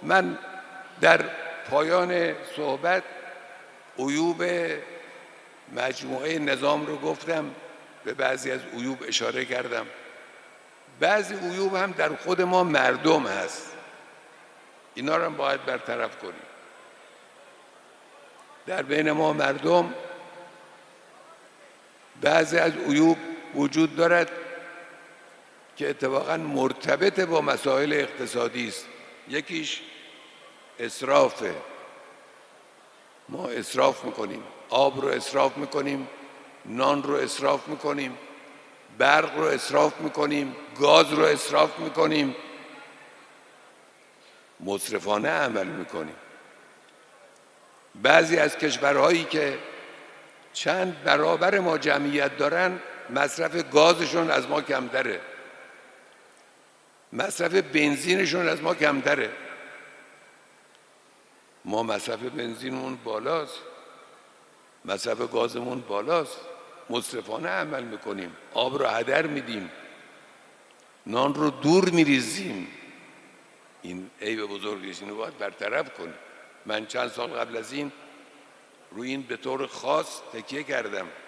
من در پایان صحبت عیوب مجموعه نظام رو گفتم، به بعضی از عیوب اشاره کردم. بعضی عیوب هم در خود ما مردم هست، اینا رو هم باید برطرف کنیم. در بین ما مردم بعضی از عیوب وجود دارد که اتفاقا مرتبط با مسائل اقتصادی است. یکیش اسرافه. ما اسراف میکنیم، آب رو اسراف میکنیم، نان رو اسراف میکنیم، برق رو اسراف میکنیم، گاز رو اسراف میکنیم، مسرفانه عمل میکنیم. بعضی از کشورهایی که چند برابر ما جمعیت دارن مصرف گازشون از ما کمتره، مصرف بنزینشون از ما کمتره. ما مصرف بنزینمون بالاست، مصرف گازمون بالاست، مسرفانه عمل میکنیم، آب رو هدر میدیم، نان رو دور میریزیم. این عیب بزرگیست، اینو باید برطرف کنیم. من چند سال قبل از این روی این به طور خاص تکیه کردم.